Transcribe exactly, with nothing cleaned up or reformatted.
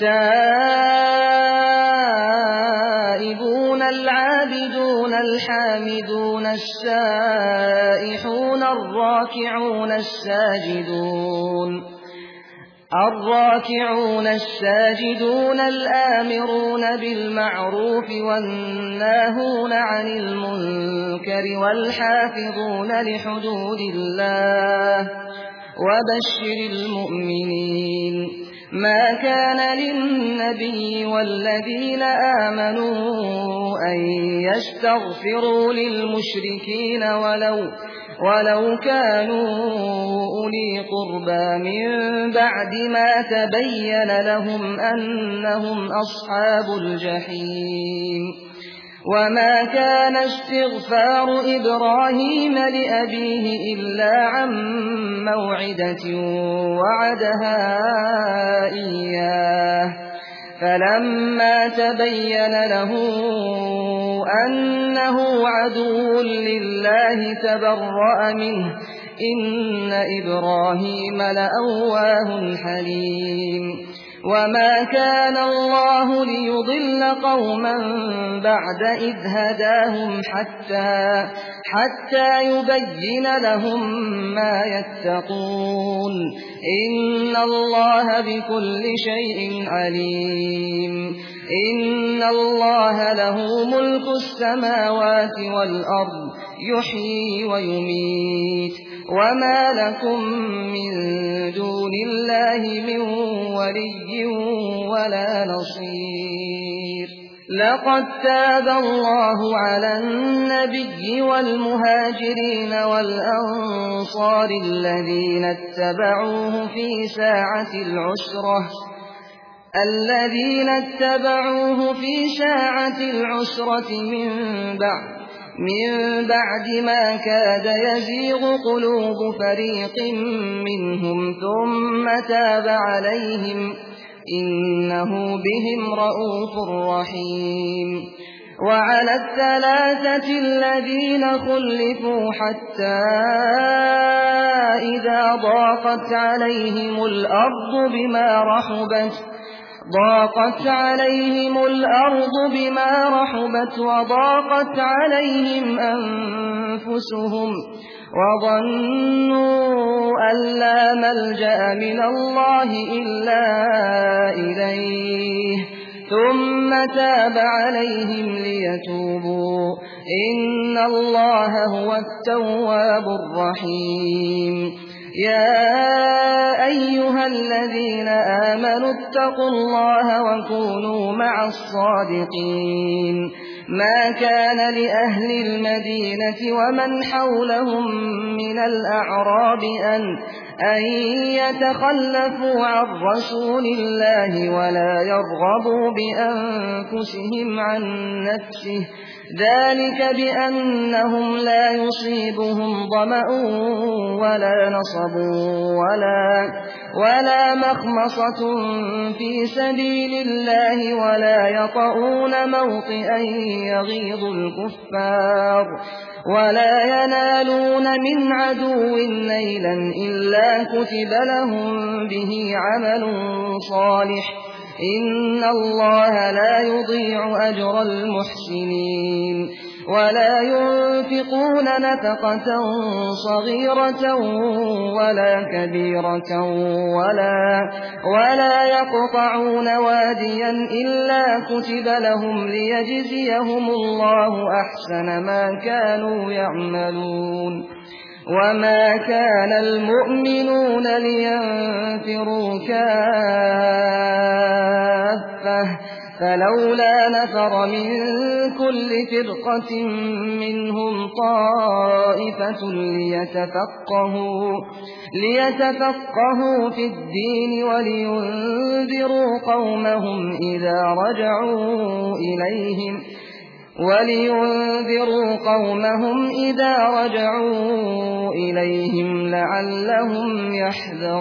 التائبون العابدون الحامدون السائحون الراكعون الساجدون الراكعون الساجدون الآمرون بالمعروف والناهون عن المنكر والحافظون لحدود الله وبشر المؤمنين. ما كان للنبي والذين آمنوا أن يستغفروا للمشركين ولو ولو كانوا أولي قربى من بعد ما تبين لهم أنهم أصحاب الجحيم. وما كان استغفار إبراهيم لأبيه إلا عن موعدة وعدها إياه فلما تبين له أنه عدو لله تبرأ منه إن إبراهيم لأواه حليم. وما كان الله ليضل قوما بعد إذ هداهم حتى حتى يبين لهم ما يتقون إن الله بكل شيء عليم. إن الله له ملك السماوات والأرض يحيي ويميت وما لكم من دون الله من ولي ولا نصير. لقد تاب الله على النبي والمهاجرين والأنصار الذين اتبعوه في ساعة العسرة الذين اتبعوه في ساعة العسرة من بعد من بعد ما كاد يزيغ قلوب فريق منهم ثم تاب عليهم إنه بهم رءوف رحيم. وعلى الثلاثة الذين خلفوا حتى إذا ضاقت عليهم الأرض بما رحبت ضاقت عليهم الأرض بما رحبت وضاقت عليهم أنفسهم وظنوا أن لا ملجأ من الله إلا إليه ثم تاب عليهم ليتوبوا إن الله هو التواب الرحيم. يا أيها الذين آمنوا اتقوا الله وكونوا مع الصادقين. ما كان لأهل المدينة ومن حولهم من الأعراب أن أن يتخلفوا عن رسول الله ولا يرغبوا بأنفسهم عن نفسه ذلك بأنهم لا يصيبهم ظمأ ولا نصب ولا ولا مخمصة في سبيل الله ولا يطؤون موطئا يغيظ الكفار ولا ينالون من عدو نيلا إلا كتب لهم به عمل صالح إن الله لا يضيع أجر المحسنين. ولا ينفقون نفقة صغيرة ولا كبيرة ولا ولا يقطعون واديا إلا كتب لهم ليجزيهم الله أحسن ما كانوا يعملون. وما كان المؤمنون لينفروا كافة فلولا نفر من كل فرقة منهم طائفة ليتفقهوا ليتفقهوا في الدين ولينذروا قومهم إذا رجعوا إليهم ولينذروا قومهم إذا رجعوا إليهم لعلهم يحذرون.